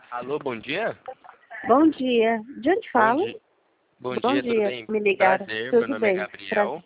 Alô, bom dia? Bom dia. De onde Bom fala? dia. Bom Bom dia, tudo dia. bem? Me ligaram. Prazer, meu Tudo nome é bem. Gabriel.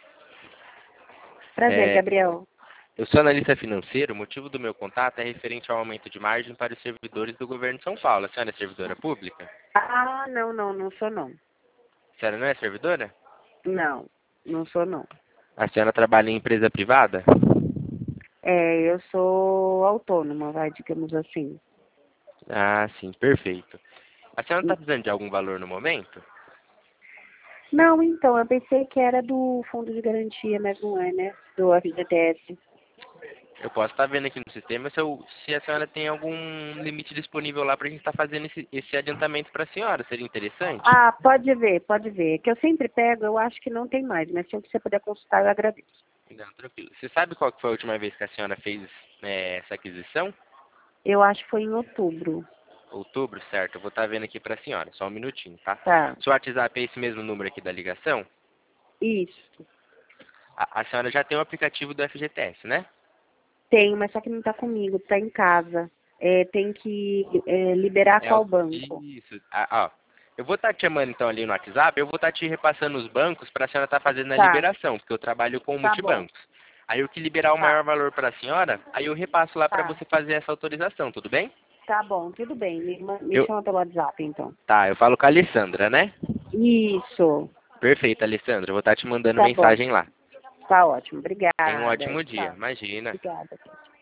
Prazer, É, Gabriel. eu sou analista financeiro. O motivo do meu contato é referente ao aumento de margem para os servidores do governo de São Paulo. A senhora é servidora pública? Ah, não sou não. A senhora não é servidora? Não sou não. A senhora trabalha em empresa privada? Eu sou autônoma, vai, digamos assim. Ah, sim, perfeito. A senhora está precisando de algum valor no momento? Não, então, eu pensei que era do Fundo de Garantia, mas não é, né? Do FGTS. Eu posso estar vendo aqui no sistema se a senhora tem algum limite disponível lá para a gente estar fazendo esse adiantamento para a senhora. Seria interessante? Ah, pode ver, pode ver. Que eu sempre pego, eu acho que não tem mais, mas se você puder consultar, eu agradeço. Não, tranquilo. Você sabe qual que foi a última vez que a senhora fez essa aquisição? Eu acho que foi em outubro. Outubro, certo? Eu vou estar vendo aqui para a senhora, só um minutinho, tá? Tá. Seu WhatsApp é esse mesmo número aqui da ligação? Isso. A senhora já tem o aplicativo do FGTS, né? Tenho, mas só que não tá comigo, tá em casa. Tem que liberar É o... qual banco? Isso. Ó, eu vou estar te chamando então ali no WhatsApp, eu vou estar te repassando os bancos para a senhora estar fazendo a Tá, liberação, porque eu trabalho com tá bom. multibancos. Aí eu que liberar o Tá, maior valor para a senhora, aí eu repasso lá para tá. você fazer essa autorização, tudo bem? Tá bom, tudo bem. Me Eu, chama pelo WhatsApp, então. tá, eu falo com a Alessandra, né? Isso. Perfeito, Alessandra. Eu vou estar te mandando Tá bom. mensagem lá. Tá ótimo. Tenha um Obrigada. ótimo dia. Tchau. Imagina. Obrigada.